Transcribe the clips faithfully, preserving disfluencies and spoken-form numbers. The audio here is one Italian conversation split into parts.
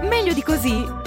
Meglio di così?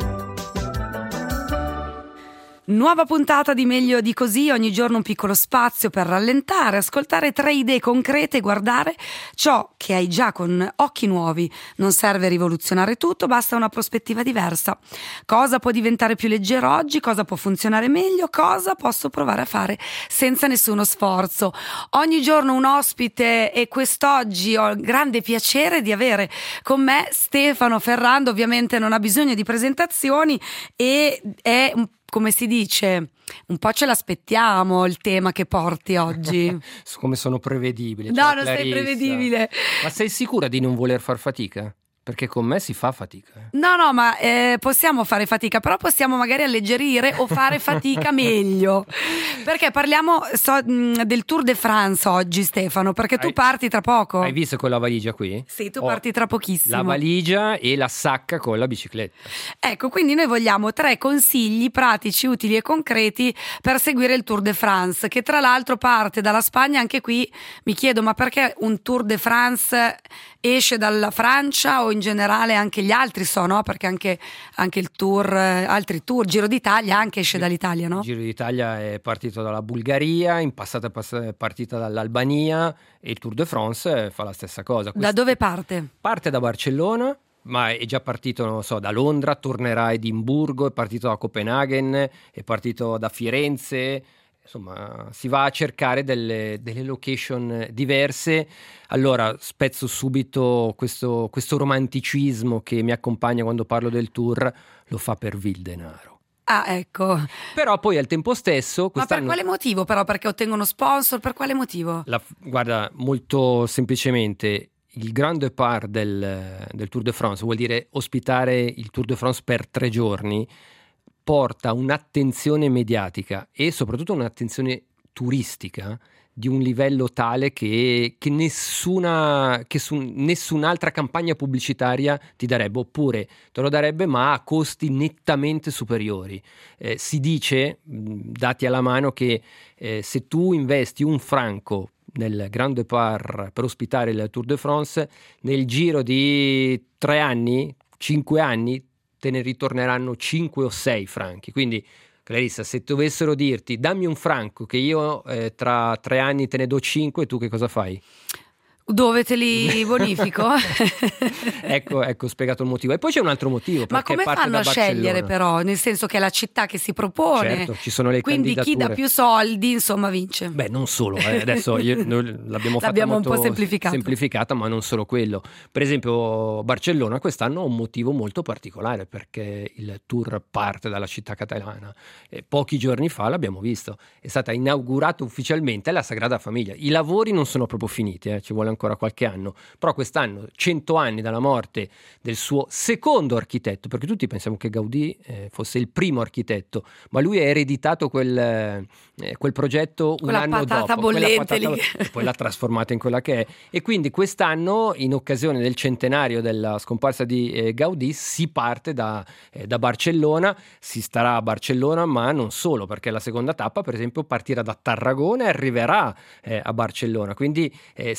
Nuova puntata di Meglio di così, ogni giorno un piccolo spazio per rallentare, ascoltare tre idee concrete e guardare ciò che hai già con occhi nuovi. Non serve rivoluzionare tutto, basta una prospettiva diversa. Cosa può diventare più leggero oggi, cosa può funzionare meglio, cosa posso provare a fare senza nessuno sforzo. Ogni giorno un ospite e quest'oggi ho il grande piacere di avere con me Stefano Ferrando. Ovviamente non ha bisogno di presentazioni e è un come si dice, un po' ce l'aspettiamo il tema che porti oggi. Come sono prevedibile. No, Ciao, non Clarissa. sei prevedibile. Ma sei sicura di non voler far fatica? Perché con me si fa fatica. Eh. No, no, ma eh, possiamo fare fatica, però possiamo magari alleggerire o fare fatica meglio. Perché parliamo so, mh, del Tour de France oggi, Stefano, perché tu hai, parti tra poco. Hai visto quella valigia qui? Sì, tu Ho parti tra pochissimo. La valigia e la sacca con la bicicletta. Ecco, quindi noi vogliamo tre consigli pratici, utili e concreti per seguire il Tour de France, che tra l'altro parte dalla Spagna. Anche qui mi chiedo, ma perché un Tour de France esce dalla Francia o in generale anche gli altri sono, perché anche, anche il tour, altri tour, Giro d'Italia anche esce dall'Italia, no? Il Giro d'Italia è partito dalla Bulgaria, in passato è partita dall'Albania e il Tour de France fa la stessa cosa. Da dove parte? Parte da Barcellona, ma è già partito, non so, da Londra, tornerà a Edimburgo, è partito da Copenaghen, è partito da Firenze. Insomma, si va a cercare delle, delle location diverse. Allora, spezzo subito questo, questo romanticismo che mi accompagna quando parlo del tour, lo fa per vil denaro. Ah, ecco. Però poi al tempo stesso... Ma per quale motivo però? Perché ottengono sponsor? Per quale motivo? La, guarda, molto semplicemente... Il grand départ del, del Tour de France vuol dire ospitare il Tour de France per tre giorni, porta un'attenzione mediatica e soprattutto un'attenzione turistica di un livello tale che, che nessuna che su, nessun'altra campagna pubblicitaria ti darebbe, oppure te lo darebbe ma a costi nettamente superiori. Eh, si dice, dati alla mano, che eh, se tu investi un franco nel Grand Départ per ospitare il Tour de France, nel giro di tre anni, cinque anni, te ne ritorneranno cinque o sei franchi. Quindi, Clarissa, se dovessero dirti dammi un franco che io eh, tra tre anni te ne do cinque, tu che cosa fai? Dove te li bonifico? ecco, ecco spiegato il motivo. E poi c'è un altro motivo. Ma come parte fanno da a scegliere Barcellona. però? Nel senso che è la città che si propone. Certo, ci sono le quindi candidature. Chi dà più soldi, insomma, vince. Beh, non solo. Eh. Adesso io, noi l'abbiamo fatta L'abbiamo molto un po' semplificata. semplificata, ma non solo quello. Per esempio, Barcellona quest'anno ha un motivo molto particolare, perché il tour parte dalla città catalana. E pochi giorni fa l'abbiamo visto. È stata inaugurata ufficialmente la Sagrada Famiglia. I lavori non sono proprio finiti, eh. Ci vuole ancora qualche anno. Però quest'anno, cento anni dalla morte del suo secondo architetto, perché tutti pensiamo che Gaudì eh, fosse il primo architetto, ma lui ha ereditato quel, eh, quel progetto quella un anno patata dopo, bollente quella patata, e poi l'ha trasformata in quella che è. E quindi quest'anno, in occasione del centenario della scomparsa di eh, Gaudì, si parte da, eh, da Barcellona, si starà a Barcellona, ma non solo, perché la seconda tappa, per esempio, partirà da Tarragona e arriverà eh, a Barcellona, quindi eh,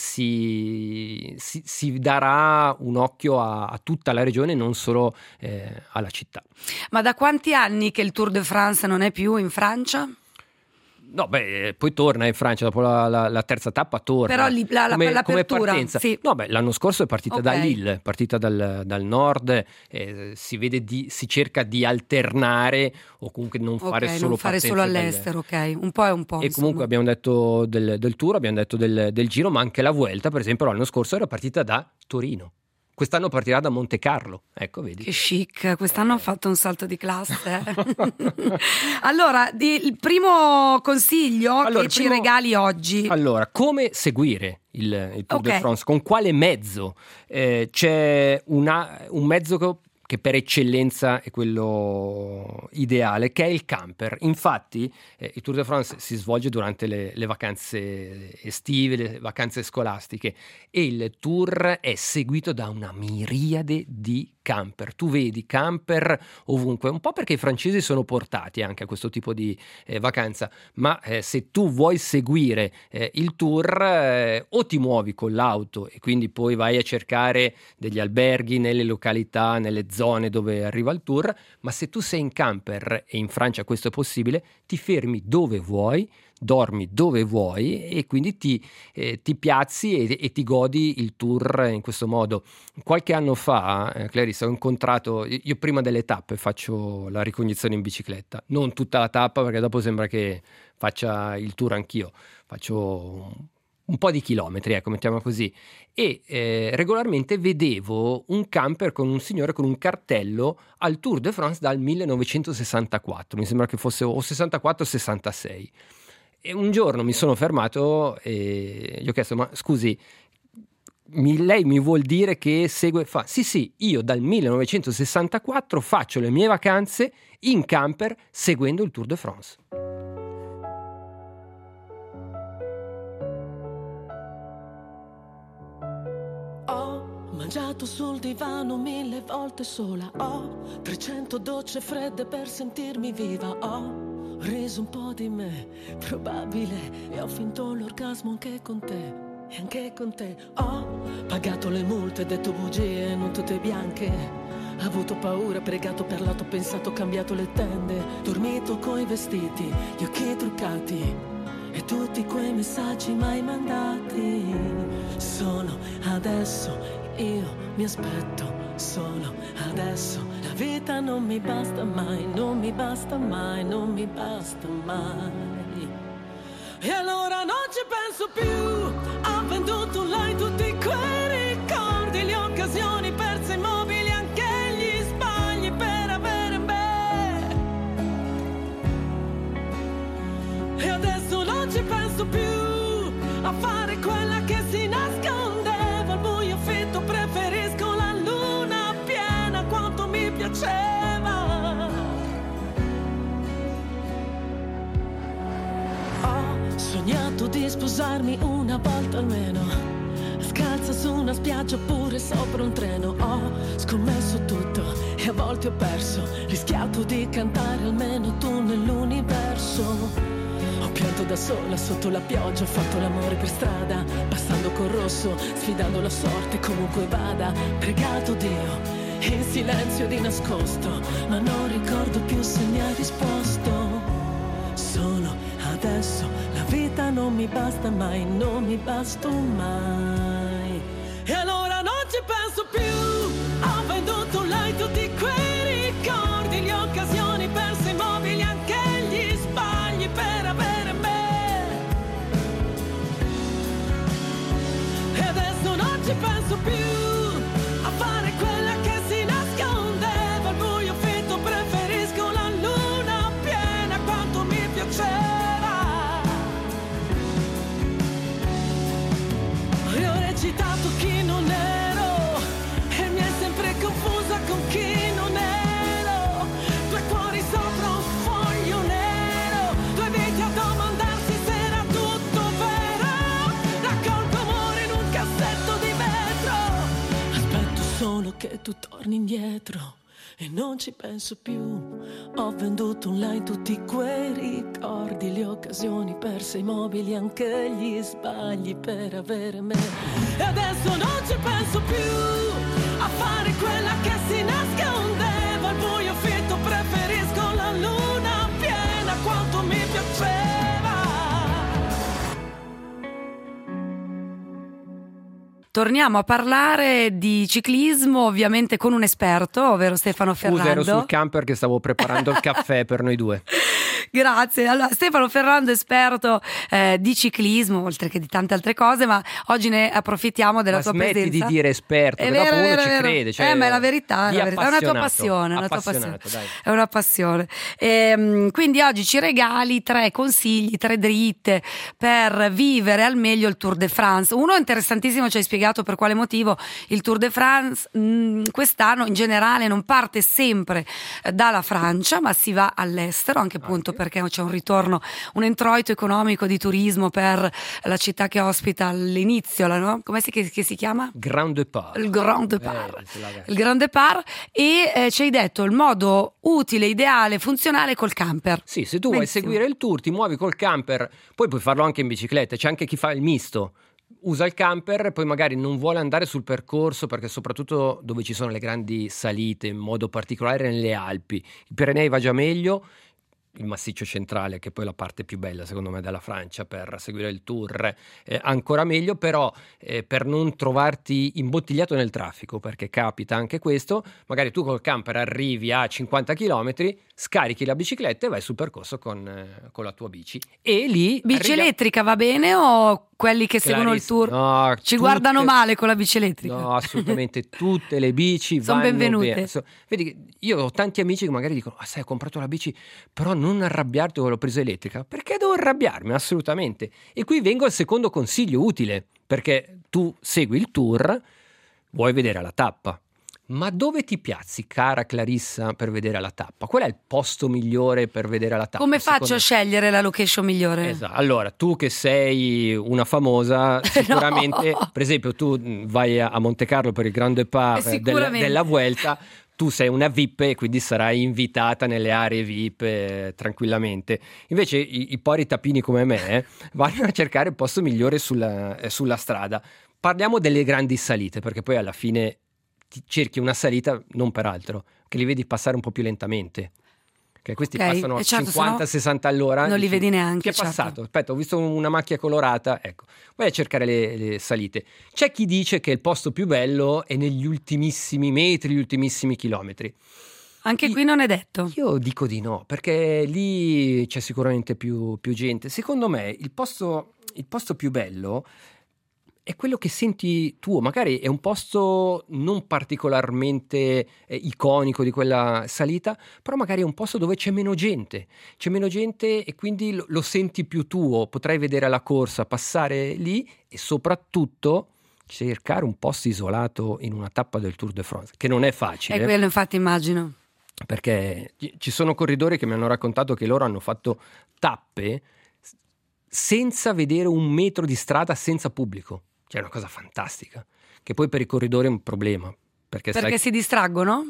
si Si, si darà un occhio a, a tutta la regione, non solo eh, alla città. Ma da quanti anni che il Tour de France non è più in Francia? No, beh, poi torna in Francia dopo la, la, la terza tappa, torna. Però li, la, come, l'apertura, come partenza. sì. No, beh, l'anno scorso è partita Okay. da Lille, partita dal, dal nord, eh, si vede di, si cerca di alternare o comunque non fare okay, solo non fare solo all'estero, dalle... ok, un po' e un po'. E insomma. comunque abbiamo detto del, del Tour, abbiamo detto del, del Giro, ma anche la Vuelta, per esempio, l'anno scorso era partita da Torino. Quest'anno partirà da Monte Carlo, ecco, vedi. Che chic, quest'anno ho fatto un salto di classe. Allora, di, il primo consiglio allora, che ci primo... regali oggi. Allora, come seguire il, il Tour okay. de France? Con quale mezzo? Eh, c'è una, un mezzo che, che per eccellenza è quello ideale, che è il camper. Infatti eh, il Tour de France si svolge durante le, le vacanze estive, le vacanze scolastiche, e il tour è seguito da una miriade di camper, tu vedi camper ovunque, un po' perché i francesi sono portati anche a questo tipo di eh, vacanza, ma eh, se tu vuoi seguire eh, il tour eh, o ti muovi con l'auto e quindi poi vai a cercare degli alberghi nelle località, nelle zone dove arriva il tour, ma se tu sei in camper, e in Francia questo è possibile, ti fermi dove vuoi, dormi dove vuoi e quindi ti, eh, ti piazzi e, e ti godi il tour in questo modo. Qualche anno fa, eh, Clarissa, ho incontrato, io prima delle tappe faccio la ricognizione in bicicletta, non tutta la tappa perché dopo sembra che faccia il tour anch'io, faccio un, un po' di chilometri, ecco, mettiamo così, e eh, regolarmente vedevo un camper con un signore con un cartello al Tour de France dal millenovecentosessantaquattro, mi sembra che fosse o sessantaquattro o sessantasei. E un giorno mi sono fermato e gli ho chiesto: ma scusi, mi, lei mi vuol dire che segue? Fa, sì sì, io dal millenovecentosessantaquattro faccio le mie vacanze in camper seguendo il Tour de France. Ho mangiato sul divano mille volte sola, ho trecento docce fredde per sentirmi viva, ho reso un po' di me probabile e ho finto l'orgasmo anche con te, e anche con te. Ho pagato le multe, detto bugie, non tutte bianche, avuto paura, pregato per lato, pensato, cambiato le tende, dormito coi vestiti, gli occhi truccati e tutti quei messaggi mai mandati. Sono adesso, io mi aspetto solo adesso, la vita non mi basta mai, non mi basta mai, non mi basta mai. E allora non ci penso più, ho venduto online tutti quei ricordi, le occasioni perse, i mobili, anche gli sbagli per avere me. E adesso non ci penso più a fare quella che si nascondeva al buio fitto, preferisco la luna piena quanto mi piaceva. Ho sognato di sposarmi una volta almeno, scalza su una spiaggia oppure sopra un treno. Ho scommesso tutto e a volte ho perso, rischiato di cantare almeno tu nell'universo. Ho pianto da sola sotto la pioggia, ho fatto l'amore per strada, passando col rosso, sfidando la sorte comunque vada. Pregato Dio in silenzio di nascosto, ma non ricordo più se mi ha risposto. Solo adesso, la vita non mi basta mai, non mi basto mai. E allora non ci penso più, ho venduto online tutti quei ricordi, le occasioni perse, i mobili, anche gli sbagli per avere me. E adesso non ci penso più a fare quella che si nascondeva al buio fitto, preferisco la luna piena quanto mi piaceva. E ho recitato chi non ero e mi è sempre confusa con chi non ero. Due cuori sopra un foglio nero, due vite a domandarsi se era tutto vero. Raccolgo amore in un cassetto di vetro, aspetto solo che tu torni indietro e non ci penso più. Ho venduto online tutti quei ricordi, le occasioni perse, i mobili, anche gli sbagli per avere me. E adesso non ci penso più a fare quella che si nascondeva al buio fitto, preferisco la luna piena quanto mi piaceva. Torniamo a parlare di ciclismo, ovviamente con un esperto, ovvero Stefano Ferrando. Scusa, ero sul camper che stavo preparando il caffè per noi due. Grazie. Allora, Stefano Ferrando, esperto eh, di ciclismo, oltre che di tante altre cose, ma oggi ne approfittiamo della ma tua smetti presenza. Smetti di dire esperto, è che vero, dopo vero, uno ci vero. crede. Cioè, eh, ma è la verità, è, la verità. È una tua passione. È una tua passione. Dai. È una passione. E, quindi oggi ci regali tre consigli, tre dritte per vivere al meglio il Tour de France. Uno interessantissimo, ci hai spiegato per quale motivo il Tour de France mh, quest'anno in generale non parte sempre dalla Francia, ma si va all'estero, anche appunto anche. perché c'è un ritorno, un introito economico di turismo per la città che ospita all'inizio, la, no? Come si, che, che si chiama? Grand Depart. Il Grand Depart. Eh, il Grand Depart. E eh, ci hai detto il modo utile, ideale, funzionale col camper. Sì, se tu Benissimo. vuoi seguire il tour, ti muovi col camper, poi puoi farlo anche in bicicletta, c'è anche chi fa il misto. Usa il camper, poi magari non vuole andare sul percorso perché soprattutto dove ci sono le grandi salite, in modo particolare nelle Alpi, i Pirenei va già meglio, il massiccio centrale che poi è la parte più bella secondo me della Francia per seguire il tour, eh, ancora meglio, però eh, per non trovarti imbottigliato nel traffico, perché capita anche questo, magari tu col camper arrivi a cinquanta chilometri, scarichi la bicicletta e vai sul percorso con, eh, con la tua bici e lì bici arriva... elettrica va bene o quelli che seguono il tour no, ci tutte... guardano male con la bici elettrica? No, assolutamente tutte le bici sono vanno benvenute. bene. So, vedi, io ho tanti amici che magari dicono ah, sai, ho comprato la bici, però non arrabbiarti che l'ho presa elettrica. Perché devo arrabbiarmi? Assolutamente. E qui vengo al secondo consiglio utile, perché tu segui il tour, vuoi vedere la tappa. Ma dove ti piazzi, cara Clarissa, per vedere la tappa? Qual è il posto migliore per vedere la tappa? Come faccio secondo... a scegliere la location migliore? Esatto. Allora, tu che sei una famosa, sicuramente, no. per esempio, tu vai a Monte Carlo per il Grand Depart del, della Vuelta, tu sei una V I P e quindi sarai invitata nelle aree V I P eh, tranquillamente. Invece i, i pori tapini come me eh, vanno a cercare il posto migliore sulla, eh, sulla strada. Parliamo delle grandi salite, perché poi alla fine cerchi una salita non per altro, che li vedi passare un po' più lentamente, che questi okay. passano certo, cinquanta sessanta all'ora, non li vedi neanche. Che è passato? Certo. Aspetta, ho visto una macchia colorata, ecco, vai a cercare le, le salite. C'è chi dice che il posto più bello è negli ultimissimi metri, gli ultimissimi chilometri. Anche io, qui non è detto. Io dico di no, perché lì c'è sicuramente più, più gente. Secondo me il posto, il posto più bello è quello che senti tu, magari è un posto non particolarmente eh, iconico di quella salita, però magari è un posto dove c'è meno gente, c'è meno gente e quindi lo, lo senti più tuo, potrai vedere la corsa, passare lì e soprattutto cercare un posto isolato in una tappa del Tour de France, che non è facile. È quello, infatti, immagino. Perché ci sono corridori che mi hanno raccontato che loro hanno fatto tappe senza vedere un metro di strada, senza pubblico. Cioè è una cosa fantastica, che poi per i corridori è un problema. Perché, perché sai... si distraggono?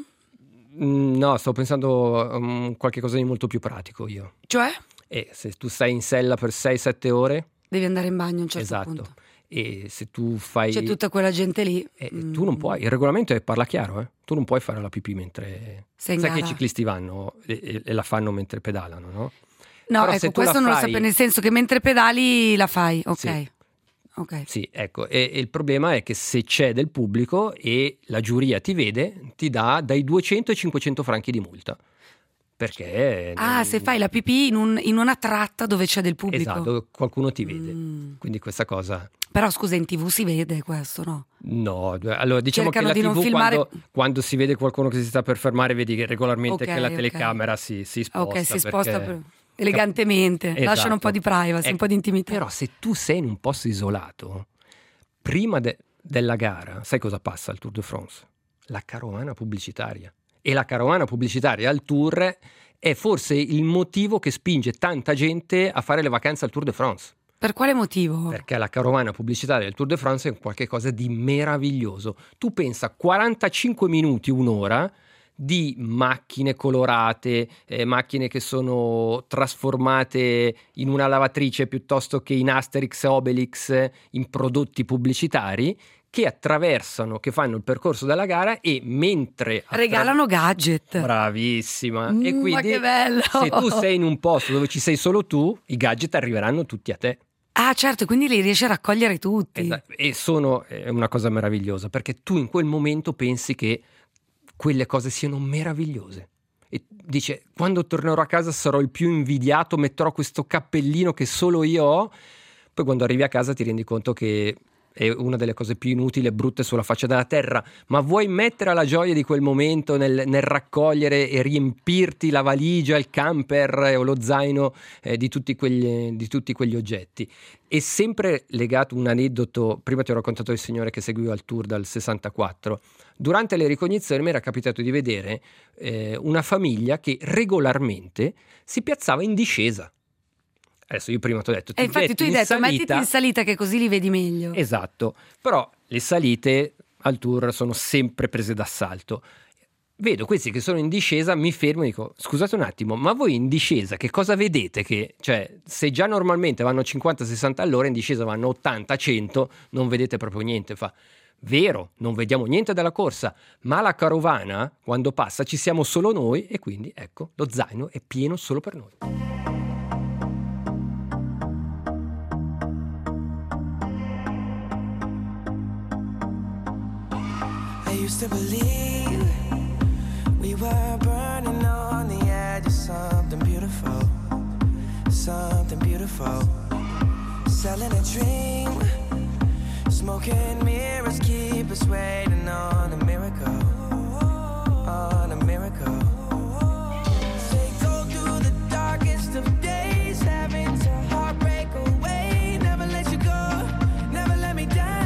Mm, no, sto pensando a um, qualche cosa di molto più pratico io. Cioè? E se tu stai in sella per sei sette ore... Devi andare in bagno a un certo esatto. punto. E se tu fai... C'è tutta quella gente lì. Eh, mm. Tu non puoi, il regolamento è, parla chiaro, eh? Tu non puoi fare la pipì mentre... Sei in sai gara. che i ciclisti vanno e, e la fanno mentre pedalano, no? No, però ecco, questo non fai... lo sapevo, nel senso che mentre pedali la fai, ok. Sì. Okay. Sì, ecco, e, e il problema è che se c'è del pubblico e la giuria ti vede, ti dà dai duecento ai cinquecento franchi di multa. Perché... Ah, non... se fai la pipì in, un, in una tratta dove c'è del pubblico. Esatto, qualcuno ti vede. Mm. Quindi questa cosa... Però scusa, in tivù si vede questo, no? No, allora diciamo cercano che la di tivù non filmare... quando, quando si vede qualcuno che si sta per fermare, vedi che regolarmente okay, che la okay. telecamera si, si sposta. Ok, si perché... sposta per... elegantemente, esatto. Lasciano un po' di privacy, ecco, un po' di intimità. Però se tu sei in un posto isolato, prima de- della gara, sai cosa passa al Tour de France? La carovana pubblicitaria. E la carovana pubblicitaria al Tour è forse il motivo che spinge tanta gente a fare le vacanze al Tour de France. Per quale motivo? Perché la carovana pubblicitaria del Tour de France è qualcosa di meraviglioso. Tu pensa quarantacinque minuti, un'ora di macchine colorate, eh, macchine che sono trasformate in una lavatrice piuttosto che in Asterix e Obelix, in prodotti pubblicitari che attraversano, che fanno il percorso della gara e mentre attra- regalano gadget. Bravissima. Mm, e quindi ma che bello. Se tu sei in un posto dove ci sei solo tu, i gadget arriveranno tutti a te. Ah, certo, quindi li riesci a raccogliere tutti. Esatto. E sono è una cosa meravigliosa, perché tu in quel momento pensi che quelle cose siano meravigliose. E dice, quando tornerò a casa sarò il più invidiato, metterò questo cappellino che solo io ho. Poi quando arrivi a casa ti rendi conto che è una delle cose più inutili e brutte sulla faccia della terra, ma vuoi mettere la gioia di quel momento nel, nel raccogliere e riempirti la valigia, il camper o lo zaino eh, di, tutti quegli, di tutti quegli oggetti. È sempre legato un aneddoto, prima ti ho raccontato il signore che seguiva il Tour dal sessantaquattro, durante le ricognizioni mi era capitato di vedere eh, una famiglia che regolarmente si piazzava in discesa. Adesso io prima ti ho detto e infatti tu hai detto salita, mettiti in salita che così li vedi meglio. Esatto, però le salite al tour sono sempre prese d'assalto. Vedo questi che sono in discesa, mi fermo e dico scusate un attimo, ma voi in discesa che cosa vedete? Che, cioè, se già normalmente vanno cinquanta sessanta all'ora, in discesa vanno ottanta cento, non vedete proprio niente. Fa vero, non vediamo niente dalla corsa, ma la carovana quando passa ci siamo solo noi e quindi ecco lo zaino è pieno solo per noi. Used to believe we were burning on the edge of something beautiful, something beautiful. Selling a dream, smoking mirrors keep us waiting on a miracle, on a miracle. They go through the darkest of days, having to heartbreak away. Never let you go, never let me down.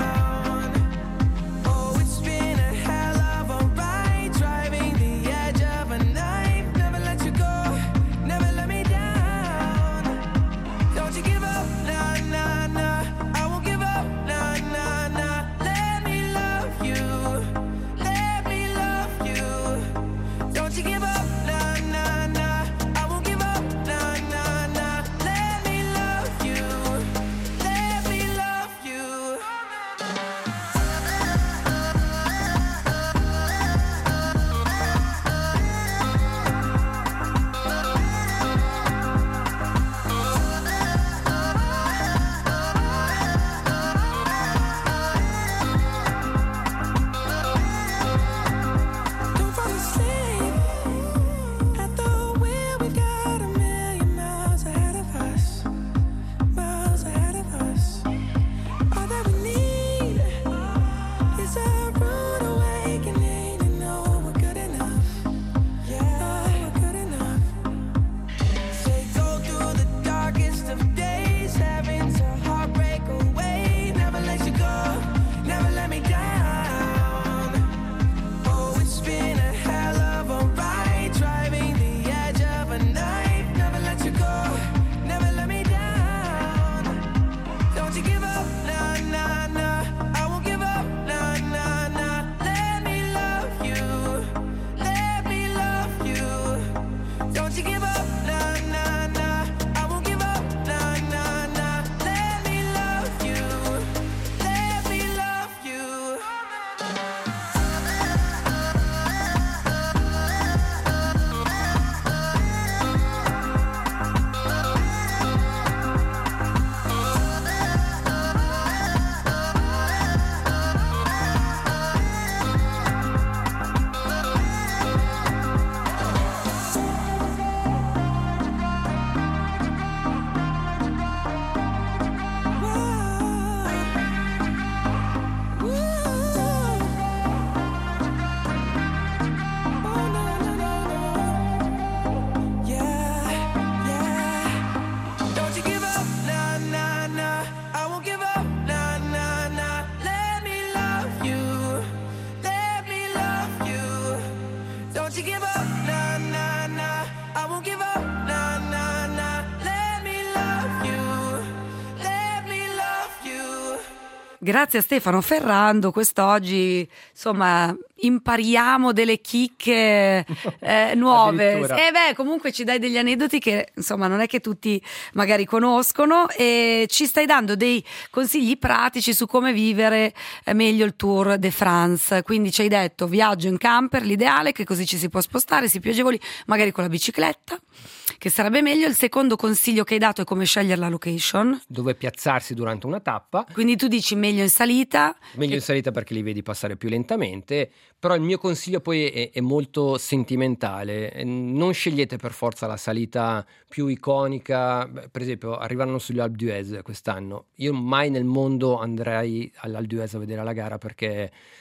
Grazie a Stefano Ferrando, quest'oggi insomma impariamo delle chicche eh, nuove. E eh beh, comunque ci dai degli aneddoti che insomma non è che tutti magari conoscono, e ci stai dando dei consigli pratici su come vivere meglio il Tour de France. Quindi ci hai detto viaggio in camper, l'ideale, che così ci si può spostare, si è più agevoli, magari con la bicicletta, che sarebbe meglio. Il secondo consiglio che hai dato è come scegliere la location, dove piazzarsi durante una tappa. Quindi tu dici meglio in salita. Meglio in salita perché li vedi passare più lentamente, però il mio consiglio poi è, è molto sentimentale. Non scegliete per forza la salita più iconica. Per esempio arrivano sugli Alpe d'Huez quest'anno, io mai nel mondo andrei all'Alpe d'Huez a vedere la gara perché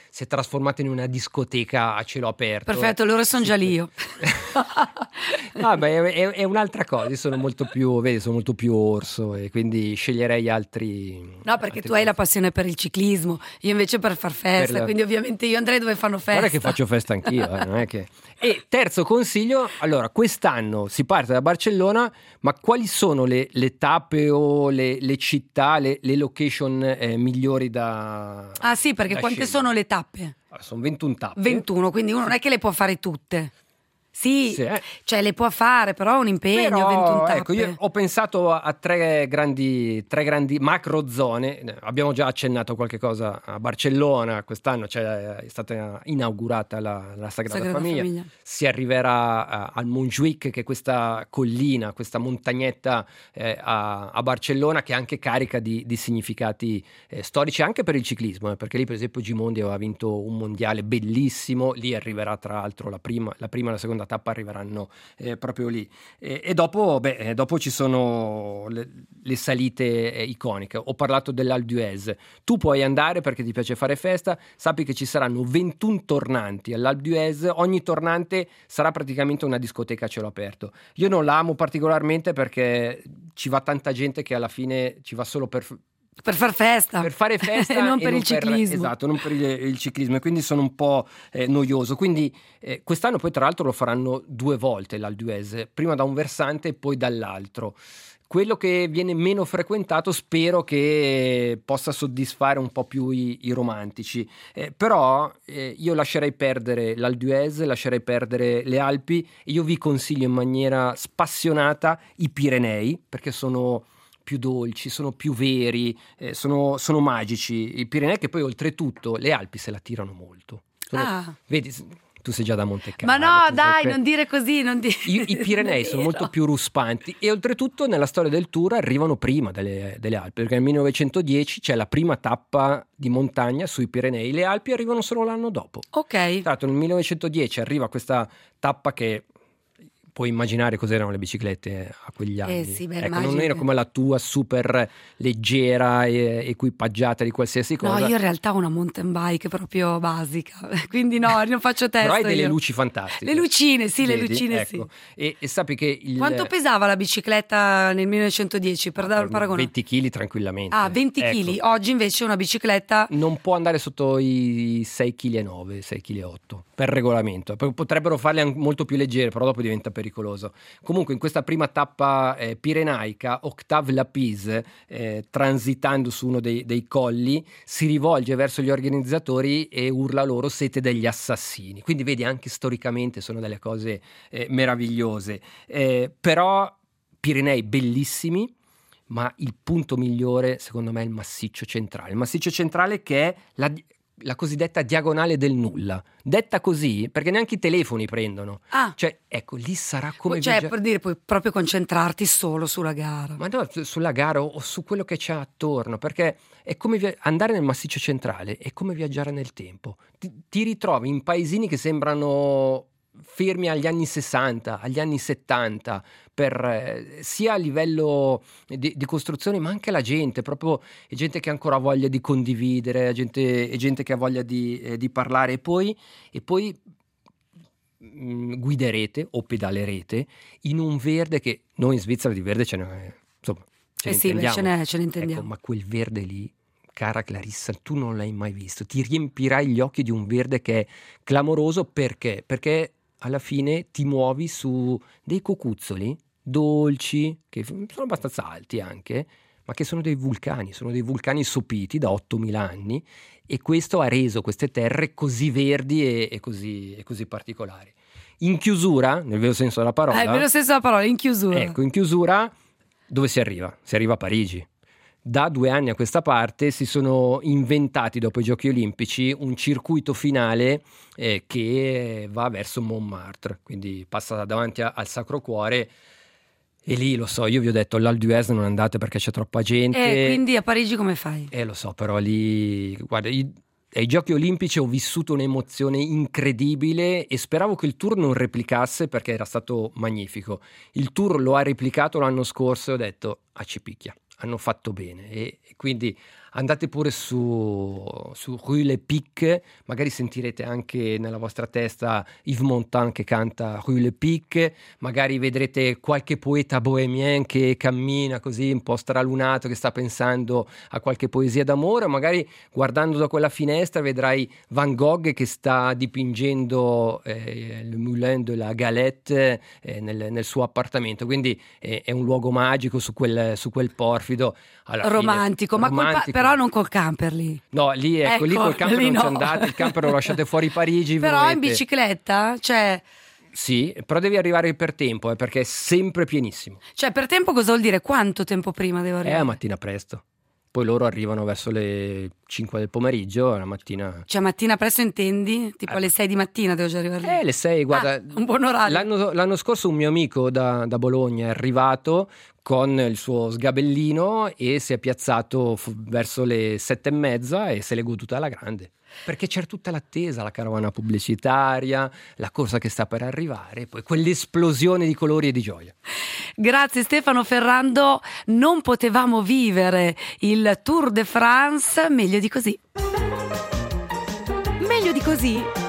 si è trasformata in una discoteca a cielo aperto. Perfetto, loro sono già lì io. Ah, beh, è, è un'altra cosa, io sono molto più, vedi, sono molto più orso e quindi sceglierei altri. No, perché altri tu hai la passione per il ciclismo, io invece per far festa, per la... quindi ovviamente io andrei dove fanno festa. Guarda che faccio festa anch'io, eh, non è che... E terzo consiglio, allora quest'anno si parte da Barcellona, ma quali sono le, le tappe o le, le città, le, le location eh, migliori da Ah sì, perché da quante scegliere? sono le tappe? Allora, sono ventuno tappe. ventuno, quindi uno non è che le può fare tutte. Sì, Sì, eh. cioè le può fare, però è un impegno, Però, ventuno tappe. ecco, io ho pensato a, a tre grandi, tre grandi macro zone. Abbiamo già accennato qualche cosa a Barcellona, quest'anno cioè, è stata inaugurata la, la Sagrada, Sagrada Famiglia. Famiglia. Si arriverà a, al Montjuïc, che è questa collina, questa montagnetta eh, a, a Barcellona, che è anche carica di, di significati eh, storici anche per il ciclismo, eh, perché lì per esempio Gimondi aveva vinto un mondiale bellissimo, lì arriverà tra l'altro la prima, la prima e la seconda tappa arriveranno eh, proprio lì e, e dopo, beh, dopo ci sono le, le salite eh, iconiche. Ho parlato dell'Alpe d'Huez, tu puoi andare perché ti piace fare festa, sappi che ci saranno ventuno tornanti all'Alpe d'Huez, ogni tornante sarà praticamente una discoteca a cielo aperto. Io non la amo particolarmente perché ci va tanta gente che alla fine ci va solo per per far festa, per fare festa e non e per non il ciclismo. Esatto, non per il, il ciclismo, e quindi sono un po' eh, noioso. Quindi eh, quest'anno poi tra l'altro lo faranno due volte l'Alpe d'Huez, prima da un versante e poi dall'altro. Quello che viene meno frequentato spero che possa soddisfare un po' più i, i romantici, eh, però eh, io lascerei perdere l'Alpe d'Huez, lascerei perdere le Alpi, e io vi consiglio in maniera spassionata i Pirenei, perché sono più dolci, sono più veri, eh, sono, sono magici. I Pirenei, che poi oltretutto le Alpi se la tirano molto. Sono, Ah. Vedi, tu sei già da Monte Carlo. Ma no, tu dai, sei... non dire così, non dire. I, i Pirenei sono molto più ruspanti e oltretutto nella storia del Tour arrivano prima delle, delle Alpi, perché nel millenovecentodieci c'è la prima tappa di montagna sui Pirenei, le Alpi arrivano solo l'anno dopo. Ok. Tra l'altro nel millenovecentodieci arriva questa tappa che puoi immaginare cos'erano le biciclette a quegli anni. Eh sì, beh, ecco, immagino. non era come la tua super leggera e equipaggiata di qualsiasi cosa. No, io in realtà ho una mountain bike proprio basica, quindi no, non faccio testo. Però hai delle io. luci fantastiche. Le lucine, sì, Vedi? le lucine, Ecco. sì. E, e sappi che il... Quanto pesava la bicicletta nel millenovecentodieci, per dare un paragone? venti chili tranquillamente. Ah, venti chili. Ecco. Oggi invece una bicicletta Non può andare sotto i sei virgola nove kg, sei virgola otto kg per regolamento. Potrebbero farle anche molto più leggere, però dopo diventa pericoloso. Comunque in questa prima tappa eh, pirenaica, Octave Lapise, eh, transitando su uno dei, dei colli, si rivolge verso gli organizzatori e urla loro: siete degli assassini. Quindi vedi, anche storicamente sono delle cose eh, meravigliose. Eh, però Pirenei bellissimi, ma il punto migliore secondo me è il massiccio centrale. Il massiccio centrale, che è la, la cosiddetta diagonale del nulla, detta così perché neanche i telefoni prendono. Ah. Cioè, ecco, lì sarà come cioè viaggia- per dire, puoi proprio concentrarti solo sulla gara. ma no, su- sulla gara o, o su quello che c'è attorno, perché è come via- andare nel massiccio centrale è come viaggiare nel tempo. Ti, ti ritrovi in paesini che sembrano fermi agli anni sessanta, agli anni settanta, per, eh, sia a livello di, di costruzione, ma anche la gente, proprio è gente che ancora ha voglia di condividere, è gente, è gente che ha voglia di, eh, di parlare, e poi, e poi mh, guiderete o pedalerete in un verde che noi in Svizzera di verde ce ne, insomma, ce Eh ne sì, beh, intendiamo. ce ne, ce ne intendiamo. Ecco, ma quel verde lì, cara Clarissa, tu non l'hai mai visto, ti riempirai gli occhi di un verde che è clamoroso. Perché? Perché alla fine ti muovi su dei cocuzzoli dolci, che sono abbastanza alti anche, ma che sono dei vulcani, sono dei vulcani sopiti da ottomila anni, e questo ha reso queste terre così verdi e, e, così, e così particolari. In chiusura, nel vero senso della parola, Eh, nel vero senso della parola, in chiusura. ecco, in chiusura, dove si arriva? Si arriva a Parigi. Da due anni a questa parte si sono inventati, dopo i Giochi Olimpici, un circuito finale eh, che va verso Montmartre, quindi passa davanti a, al Sacro Cuore, e lì, lo so, io vi ho detto all'Alpe d'Huez non andate perché c'è troppa gente. E quindi a Parigi come fai? Eh, lo so, però lì, guarda, i- ai Giochi Olimpici ho vissuto un'emozione incredibile e speravo che il Tour non replicasse, perché era stato magnifico. Il Tour lo ha replicato l'anno scorso e ho detto: ah, ci picchia, hanno fatto bene. E, e quindi andate pure su, su Rue Le Pic, magari sentirete anche nella vostra testa Yves Montand che canta Rue Le Pic, magari vedrete qualche poeta bohemien che cammina così un po' stralunato, che sta pensando a qualche poesia d'amore, o magari guardando da quella finestra vedrai Van Gogh che sta dipingendo eh, le Moulin de la Galette eh, nel, nel suo appartamento, quindi eh, è un luogo magico su quel, su quel porfido. Alla romantico, fine, ma col romantico. Pa- però non col camper lì. No, lì ecco, ecco lì col camper non no. ci andate, il camper lo lasciate fuori Parigi. Però volete. in bicicletta, cioè... Sì, però devi arrivare per tempo, eh, perché è sempre pienissimo. Cioè per tempo cosa vuol dire? Quanto tempo prima devo arrivare? È a mattina presto. Poi loro arrivano verso le cinque del pomeriggio, la mattina... Cioè mattina presto intendi? Tipo Eh, alle sei di mattina devo già arrivare lì? Eh, le sei, guarda... Ah, un buon orario. L'anno, l'anno scorso un mio amico da, da Bologna è arrivato con il suo sgabellino e si è piazzato f- verso le sette e mezza e se l'è goduta alla grande. Perché c'è tutta l'attesa, la carovana pubblicitaria, la corsa che sta per arrivare, poi quell'esplosione di colori e di gioia. Grazie Stefano Ferrando, non potevamo vivere il Tour de France meglio di così. Meglio di così